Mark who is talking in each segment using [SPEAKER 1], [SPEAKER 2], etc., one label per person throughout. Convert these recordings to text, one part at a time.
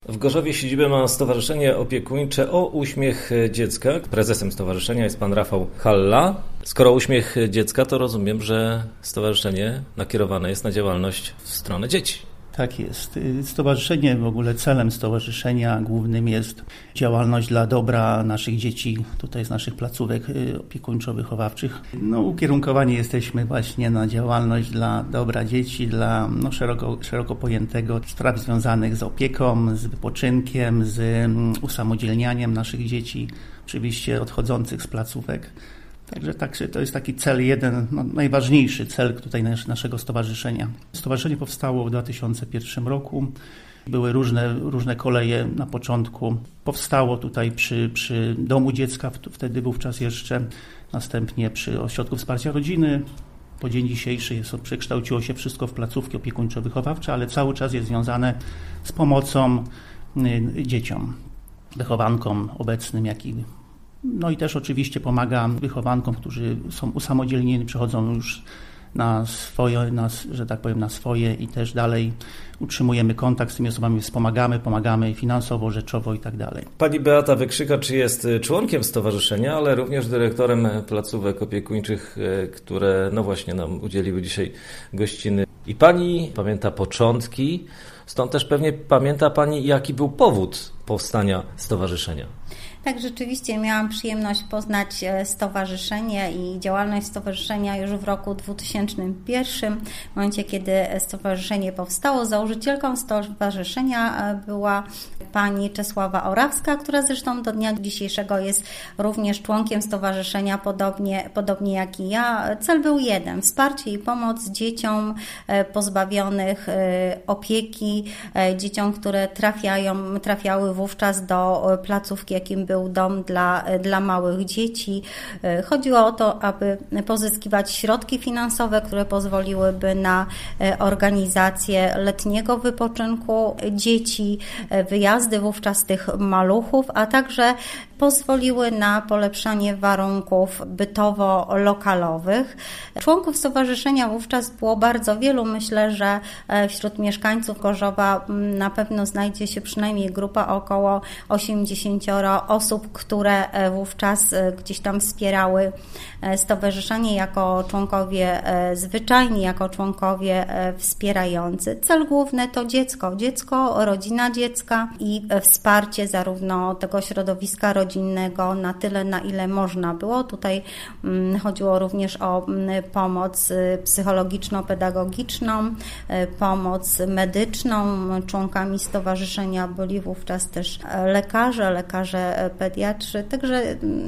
[SPEAKER 1] W Gorzowie siedzibę ma Stowarzyszenie Opiekuńcze O Uśmiech Dziecka. Prezesem stowarzyszenia jest pan Rafał Halla. Skoro Uśmiech Dziecka, to rozumiem, że stowarzyszenie nakierowane jest na działalność w stronę dzieci.
[SPEAKER 2] Tak jest. Stowarzyszenie, w ogóle celem stowarzyszenia głównym jest działalność dla dobra naszych dzieci, tutaj z naszych placówek opiekuńczo-wychowawczych. Ukierunkowani jesteśmy właśnie na działalność dla dobra dzieci, dla szeroko pojętego spraw związanych z opieką, z wypoczynkiem, z usamodzielnianiem naszych dzieci, oczywiście odchodzących z placówek. Także to jest taki cel jeden, najważniejszy cel tutaj naszego stowarzyszenia. Stowarzyszenie powstało w 2001 roku. Były różne koleje na początku. Powstało tutaj przy Domu Dziecka, wtedy wówczas jeszcze, następnie przy Ośrodku Wsparcia Rodziny. Po dzień dzisiejszy przekształciło się wszystko w placówki opiekuńczo-wychowawcze, ale cały czas jest związane z pomocą dzieciom, wychowankom obecnym, jak i i też oczywiście pomaga wychowankom, którzy są usamodzielnieni, przechodzą już na swoje i też dalej utrzymujemy kontakt z tymi osobami, pomagamy finansowo, rzeczowo i tak dalej.
[SPEAKER 1] Pani Beata Wykrzykacz jest członkiem stowarzyszenia, ale również dyrektorem placówek opiekuńczych, które właśnie nam udzieliły dzisiaj gościny. I pani pamięta początki, stąd też pewnie pamięta pani, jaki był powód powstania stowarzyszenia.
[SPEAKER 3] Tak, rzeczywiście miałam przyjemność poznać stowarzyszenie i działalność stowarzyszenia już w roku 2001, w momencie kiedy stowarzyszenie powstało. Założycielką stowarzyszenia była pani Czesława Orawska, która zresztą do dnia dzisiejszego jest również członkiem stowarzyszenia, podobnie jak i ja. Cel był jeden: wsparcie i pomoc dzieciom pozbawionych opieki, dzieciom, które trafiały wówczas do placówki, jakim był dom dla małych dzieci. Chodziło o to, aby pozyskiwać środki finansowe, które pozwoliłyby na organizację letniego wypoczynku dzieci, wyjazdy wówczas tych maluchów, a także pozwoliły na polepszanie warunków bytowo-lokalowych. Członków stowarzyszenia wówczas było bardzo wielu. Myślę, że wśród mieszkańców Gorzowa na pewno znajdzie się przynajmniej grupa około 80 osób, które wówczas gdzieś tam wspierały stowarzyszenie jako członkowie zwyczajni, jako członkowie wspierający. Cel główny to dziecko, rodzina dziecka i wsparcie zarówno tego środowiska rodzinnego na tyle, na ile można było. Tutaj chodziło również o pomoc psychologiczno-pedagogiczną, pomoc medyczną. Członkami stowarzyszenia byli wówczas też lekarze pediatrzy. Także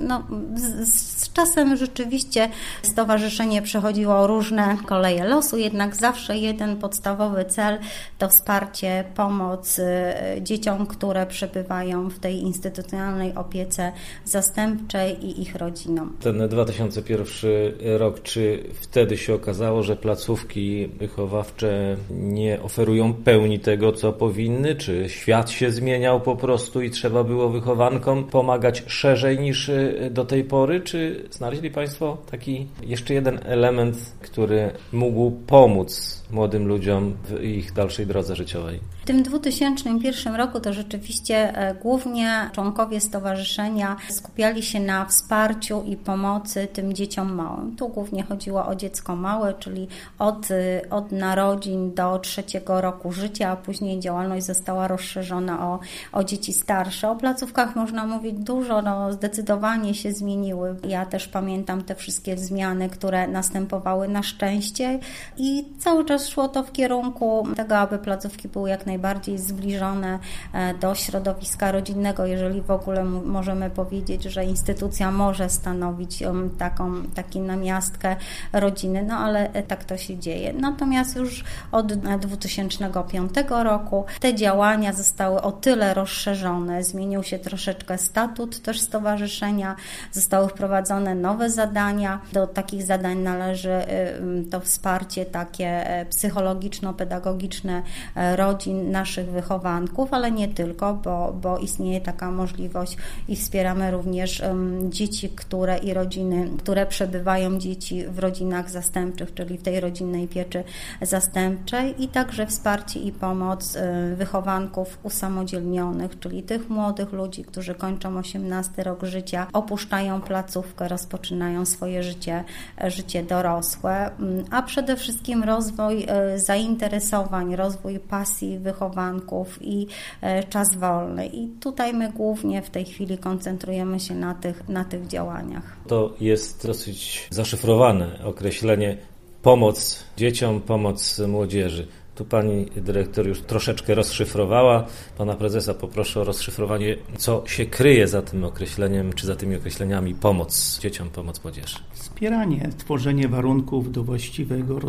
[SPEAKER 3] z czasem rzeczywiście stowarzyszenie przechodziło różne koleje losu, jednak zawsze jeden podstawowy cel to wsparcie, pomoc dzieciom, które przebywają w tej instytucjonalnej opiece zastępczej i ich rodzinom.
[SPEAKER 1] Ten 2001 rok, czy wtedy się okazało, że placówki wychowawcze nie oferują pełni tego, co powinny? Czy świat się zmieniał po prostu i trzeba było wychowankom pomagać szerzej niż do tej pory? Czy znaleźli Państwo taki jeszcze jeden element, który mógł pomóc młodym ludziom w ich dalszej drodze życiowej?
[SPEAKER 3] W tym 2001 roku to rzeczywiście głównie członkowie stowarzyszenia skupiali się na wsparciu i pomocy tym dzieciom małym. Tu głównie chodziło o dziecko małe, czyli od narodzin do 3 roku życia, a później działalność została rozszerzona o dzieci starsze. O placówkach można mówić dużo, zdecydowanie się zmieniły. Ja też pamiętam te wszystkie zmiany, które następowały na szczęście i cały czas szło to w kierunku tego, aby placówki były jak najbardziej zbliżone do środowiska rodzinnego, jeżeli w ogóle możemy powiedzieć, że instytucja może stanowić taką namiastkę rodziny, ale tak to się dzieje. Natomiast już od 2005 roku te działania zostały o tyle rozszerzone, zmienił się troszeczkę statut też stowarzyszenia, zostały wprowadzone nowe zadania. Do takich zadań należy to wsparcie takie psychologiczno-pedagogiczne rodzin naszych wychowanków, ale nie tylko, bo istnieje taka możliwość i wspieramy również dzieci, i rodziny, które przebywają dzieci w rodzinach zastępczych, czyli w tej rodzinnej pieczy zastępczej i także wsparcie i pomoc wychowanków usamodzielnionych, czyli tych młodych ludzi, którzy kończą 18 rok życia, opuszczają placówkę, rozpoczynają swoje życie dorosłe, a przede wszystkim rozwój zainteresowań, rozwój pasji wychowanków i czas wolny. I tutaj my głównie w tej chwili koncentrujemy się na tych działaniach.
[SPEAKER 1] To jest dosyć zaszyfrowane określenie pomoc dzieciom, pomoc młodzieży. Tu pani dyrektor już troszeczkę rozszyfrowała. Pana prezesa poproszę o rozszyfrowanie, co się kryje za tym określeniem, czy za tymi określeniami pomoc dzieciom, pomoc młodzieży.
[SPEAKER 2] Wspieranie, tworzenie warunków do właściwego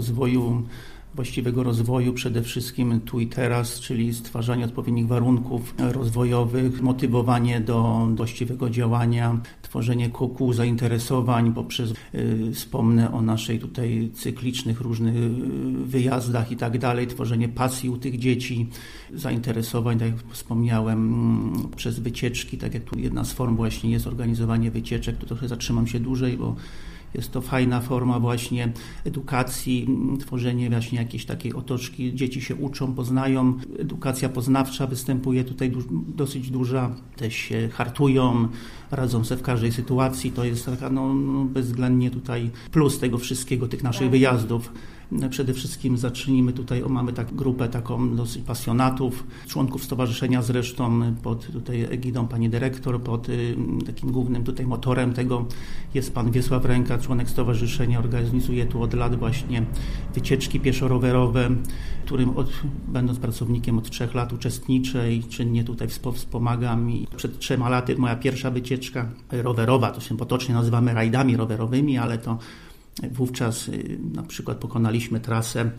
[SPEAKER 2] rozwoju przede wszystkim tu i teraz, czyli stwarzanie odpowiednich warunków rozwojowych, motywowanie do właściwego działania, tworzenie kół zainteresowań poprzez, wspomnę o naszej tutaj cyklicznych różnych wyjazdach i tak dalej, tworzenie pasji u tych dzieci, zainteresowań, tak jak wspomniałem, przez wycieczki, tak jak tu jedna z form właśnie jest organizowanie wycieczek, tu trochę zatrzymam się dłużej, bo jest to fajna forma właśnie edukacji, tworzenie właśnie jakiejś takiej otoczki. Dzieci się uczą, poznają. Edukacja poznawcza występuje tutaj dosyć duża. Też się hartują, radzą sobie w każdej sytuacji. To jest taka bezwzględnie tutaj plus tego wszystkiego, tych naszych wyjazdów. Przede wszystkim zacznijmy tutaj, mamy grupę taką dosyć pasjonatów, członków stowarzyszenia zresztą pod tutaj egidą pani dyrektor, pod takim głównym tutaj motorem tego jest pan Wiesław Ręka, członek stowarzyszenia, organizuje tu od lat właśnie wycieczki pieszo-rowerowe, którym będąc pracownikiem od 3 lat uczestniczę i czynnie tutaj wspomagam. I przed 3 laty moja pierwsza wycieczka rowerowa, to się potocznie nazywamy rajdami rowerowymi, ale to wówczas na przykład pokonaliśmy trasę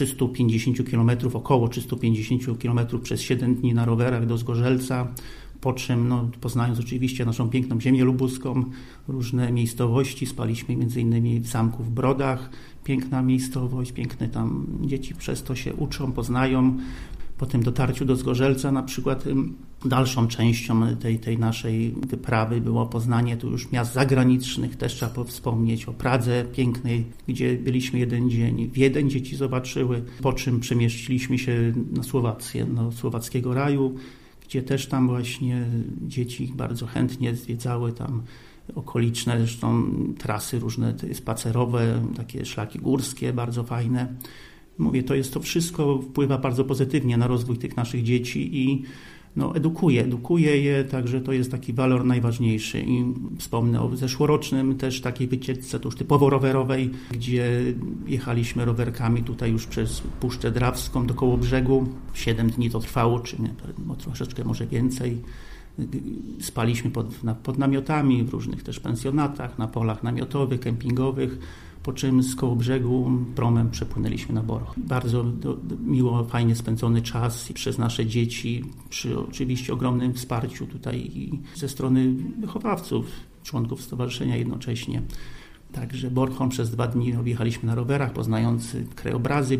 [SPEAKER 2] 350 km, około 350 km przez 7 dni na rowerach do Zgorzelca, po czym poznając oczywiście naszą piękną ziemię lubuską, różne miejscowości, spaliśmy m.in. w zamku w Brodach, piękna miejscowość, piękne tam dzieci przez to się uczą, poznają. Po tym dotarciu do Zgorzelca na przykład dalszą częścią tej naszej wyprawy było poznanie tu już miast zagranicznych, też trzeba wspomnieć o Pradze pięknej, gdzie byliśmy 1 dzień, Wiedeń dzieci zobaczyły, po czym przemieściliśmy się na Słowację, do Słowackiego Raju, gdzie też tam właśnie dzieci bardzo chętnie zwiedzały tam okoliczne, zresztą trasy różne spacerowe, takie szlaki górskie, bardzo fajne. Mówię, to wszystko wpływa bardzo pozytywnie na rozwój tych naszych dzieci i edukuje je, także to jest taki walor najważniejszy. I wspomnę o zeszłorocznym też takiej wycieczce, to już typowo rowerowej, gdzie jechaliśmy rowerkami tutaj już przez Puszczę Drawską do Kołobrzegu. 7 dni to trwało, czy troszeczkę może więcej. Spaliśmy pod namiotami w różnych też pensjonatach, na polach namiotowych, kempingowych, po czym z Kołobrzegu promem przepłynęliśmy na Borch. Bardzo miło, fajnie spędzony czas przez nasze dzieci, przy oczywiście ogromnym wsparciu tutaj i ze strony wychowawców, członków stowarzyszenia jednocześnie. Także Borchą przez 2 dni objechaliśmy na rowerach, poznając krajobrazy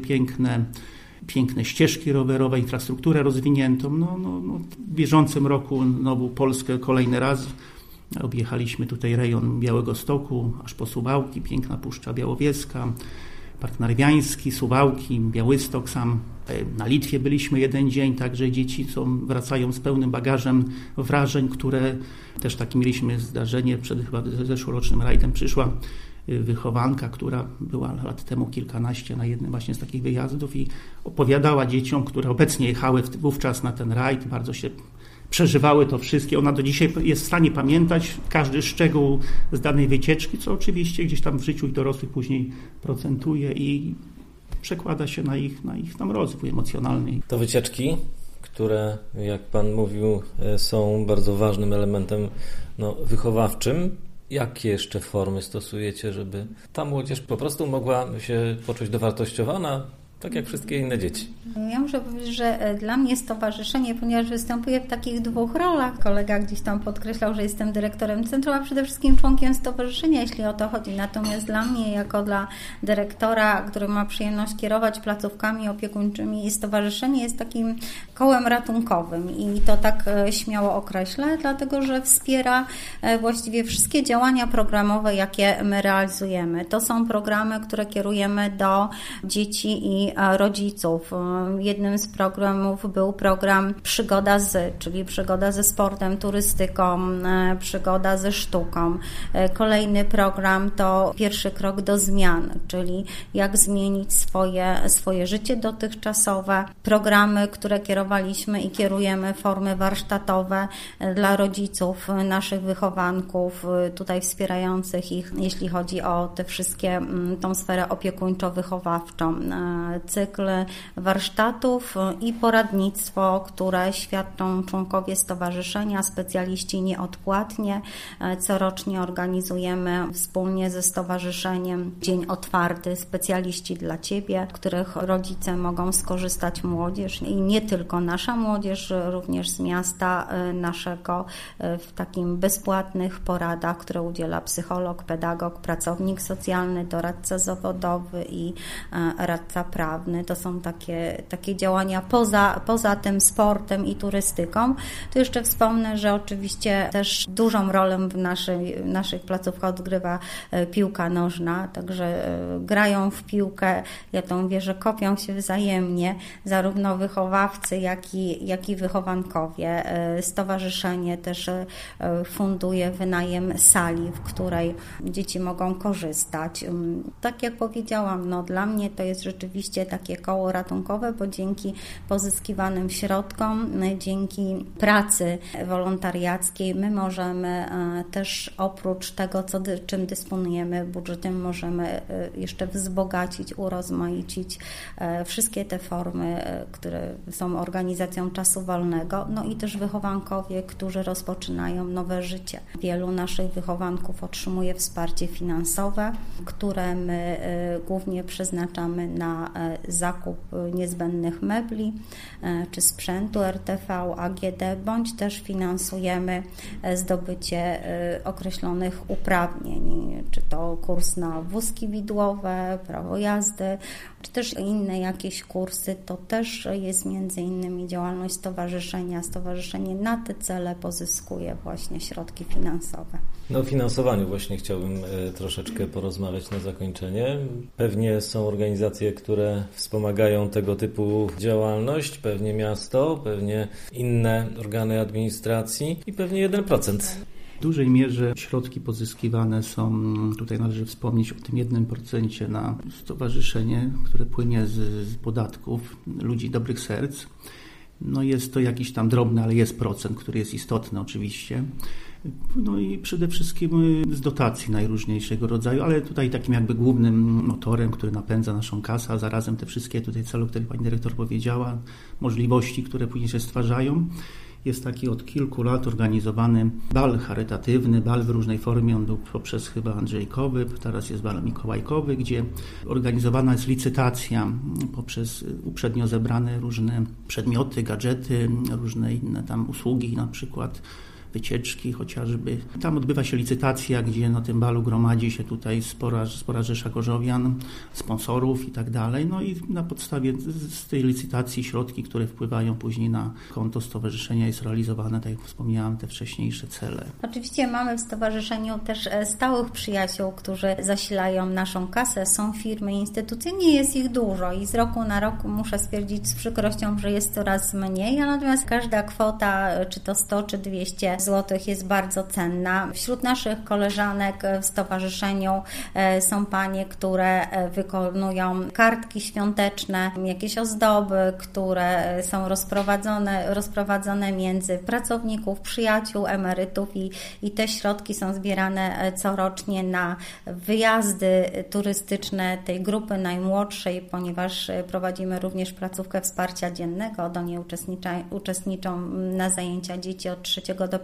[SPEAKER 2] piękne ścieżki rowerowe, infrastrukturę rozwiniętą. W bieżącym roku Nową Polskę kolejny raz objechaliśmy tutaj rejon Białegostoku, aż po Suwałki, piękna Puszcza Białowieska, Park Narwiański, Suwałki, Białystok sam. Na Litwie byliśmy 1 dzień, także dzieci wracają z pełnym bagażem wrażeń, które też takie mieliśmy zdarzenie przed chyba zeszłorocznym rajdem. Przyszła wychowanka, która była lat temu kilkanaście na jednym właśnie z takich wyjazdów i opowiadała dzieciom, które obecnie jechały wówczas na ten rajd, bardzo się przeżywały to wszystkie. Ona do dzisiaj jest w stanie pamiętać każdy szczegół z danej wycieczki, co oczywiście gdzieś tam w życiu i dorosłych później procentuje i przekłada się na ich tam rozwój emocjonalny.
[SPEAKER 1] To wycieczki, które, jak Pan mówił, są bardzo ważnym elementem wychowawczym. Jakie jeszcze formy stosujecie, żeby ta młodzież po prostu mogła się poczuć dowartościowana, Tak jak wszystkie inne dzieci.
[SPEAKER 3] Ja muszę powiedzieć, że dla mnie stowarzyszenie, ponieważ występuję w takich dwóch rolach, kolega gdzieś tam podkreślał, że jestem dyrektorem centrum, a przede wszystkim członkiem stowarzyszenia, jeśli o to chodzi. Natomiast dla mnie, jako dla dyrektora, który ma przyjemność kierować placówkami opiekuńczymi, stowarzyszenie jest takim kołem ratunkowym i to tak śmiało określę, dlatego że wspiera właściwie wszystkie działania programowe, jakie my realizujemy. To są programy, które kierujemy do dzieci i rodziców. Jednym z programów był program Przygoda czyli przygoda ze sportem, turystyką, przygoda ze sztuką. Kolejny program to Pierwszy krok do zmian, czyli jak zmienić swoje życie dotychczasowe. Programy, które kierowaliśmy i kierujemy, formy warsztatowe dla rodziców, naszych wychowanków, tutaj wspierających ich, jeśli chodzi o te wszystkie, tą sferę opiekuńczo-wychowawczą. Cykl warsztatów i poradnictwo, które świadczą członkowie stowarzyszenia, specjaliści nieodpłatnie. Corocznie organizujemy wspólnie ze stowarzyszeniem Dzień Otwarty, specjaliści dla Ciebie, których rodzice mogą skorzystać, młodzież i nie tylko nasza młodzież, również z miasta naszego, w takim bezpłatnych poradach, które udziela psycholog, pedagog, pracownik socjalny, doradca zawodowy i radca prawny. To są takie działania poza tym sportem i turystyką. Tu jeszcze wspomnę, że oczywiście też dużą rolę w naszych placówkach odgrywa piłka nożna, także grają w piłkę, ja to mówię, że kopią się wzajemnie, zarówno wychowawcy, jak i wychowankowie. Stowarzyszenie też funduje wynajem sali, w której dzieci mogą korzystać. Tak jak powiedziałam, dla mnie to jest rzeczywiście takie koło ratunkowe, bo dzięki pozyskiwanym środkom, dzięki pracy wolontariackiej my możemy też oprócz tego, czym dysponujemy budżetem, możemy jeszcze wzbogacić, urozmaicić wszystkie te formy, które są organizacją czasu wolnego, i też wychowankowie, którzy rozpoczynają nowe życie. Wielu naszych wychowanków otrzymuje wsparcie finansowe, które my głównie przeznaczamy na zakup niezbędnych mebli czy sprzętu RTV, AGD, bądź też finansujemy zdobycie określonych uprawnień, czy to kurs na wózki widłowe, prawo jazdy, czy też inne jakieś kursy. To też jest między innymi działalność stowarzyszenia. Stowarzyszenie na te cele pozyskuje właśnie środki finansowe.
[SPEAKER 1] O finansowaniu właśnie chciałbym troszeczkę porozmawiać na zakończenie. Pewnie są organizacje, które wspomagają tego typu działalność, pewnie miasto, pewnie inne organy administracji i pewnie 1%.
[SPEAKER 2] W dużej mierze środki pozyskiwane są, tutaj należy wspomnieć o tym 1% na stowarzyszenie, które płynie z podatków ludzi dobrych serc. Jest to jakiś tam drobny, ale jest procent, który jest istotny oczywiście. I przede wszystkim z dotacji najróżniejszego rodzaju, ale tutaj takim jakby głównym motorem, który napędza naszą kasę, a zarazem te wszystkie tutaj cele, o których pani dyrektor powiedziała, możliwości, które później się stwarzają. Jest taki od kilku lat organizowany bal charytatywny, bal w różnej formie, on był poprzez chyba Andrzejkowy, teraz jest bal mikołajkowy, gdzie organizowana jest licytacja poprzez uprzednio zebrane różne przedmioty, gadżety, różne inne tam usługi, na przykład wycieczki chociażby. Tam odbywa się licytacja, gdzie na tym balu gromadzi się tutaj spora rzesza gorzowian, sponsorów i tak dalej. I na podstawie z tej licytacji środki, które wpływają później na konto stowarzyszenia, jest realizowane, tak jak wspomniałam, te wcześniejsze cele.
[SPEAKER 3] Oczywiście mamy w stowarzyszeniu też stałych przyjaciół, którzy zasilają naszą kasę. Są firmy, instytucje, nie jest ich dużo i z roku na rok muszę stwierdzić z przykrością, że jest coraz mniej, a natomiast każda kwota, czy to 100, czy 200 złotych jest bardzo cenna. Wśród naszych koleżanek w stowarzyszeniu są panie, które wykonują kartki świąteczne, jakieś ozdoby, które są rozprowadzone między pracowników, przyjaciół, emerytów i te środki są zbierane corocznie na wyjazdy turystyczne tej grupy najmłodszej, ponieważ prowadzimy również placówkę wsparcia dziennego. Do niej uczestniczą na zajęcia dzieci od 3 do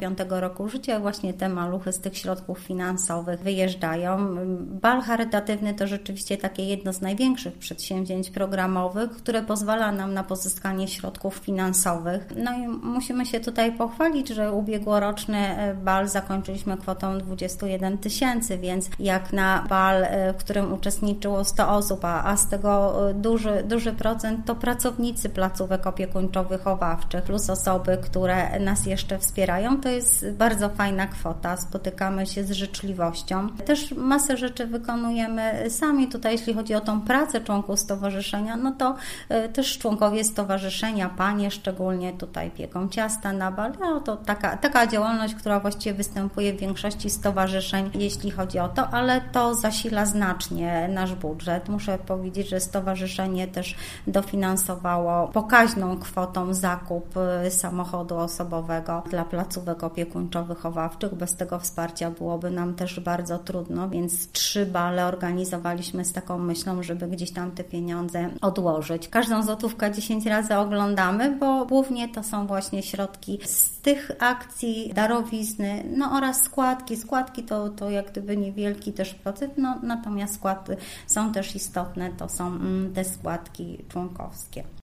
[SPEAKER 3] 5 roku życia. Właśnie te maluchy z tych środków finansowych wyjeżdżają. Bal charytatywny to rzeczywiście takie jedno z największych przedsięwzięć programowych, które pozwala nam na pozyskanie środków finansowych. No i musimy się tutaj pochwalić, że ubiegłoroczny bal zakończyliśmy kwotą 21 000, więc jak na bal, w którym uczestniczyło 100 osób, a z tego duży procent to pracownicy placówek opiekuńczo-wychowawczych plus osoby, które nas jeszcze wspierają, to jest bardzo fajna kwota. Spotykamy się z życzliwością. Też masę rzeczy wykonujemy sami. Tutaj jeśli chodzi o tą pracę członków stowarzyszenia, no to też członkowie stowarzyszenia, panie szczególnie tutaj pieką ciasta na bal. No to taka działalność, która właściwie występuje w większości stowarzyszeń, jeśli chodzi o to, ale to zasila znacznie nasz budżet. Muszę powiedzieć, że stowarzyszenie też dofinansowało pokaźną kwotą zakup samochodu osobowego dla placówek opiekuńczo-wychowawczych. Bez tego wsparcia byłoby nam też bardzo trudno, więc 3 bale organizowaliśmy z taką myślą, żeby gdzieś tam te pieniądze odłożyć. Każdą złotówkę 10 razy oglądamy, bo głównie to są właśnie środki z tych akcji, darowizny, no oraz składki. Składki to jak gdyby niewielki też procent, no natomiast składki są też istotne, to są te składki członkowskie.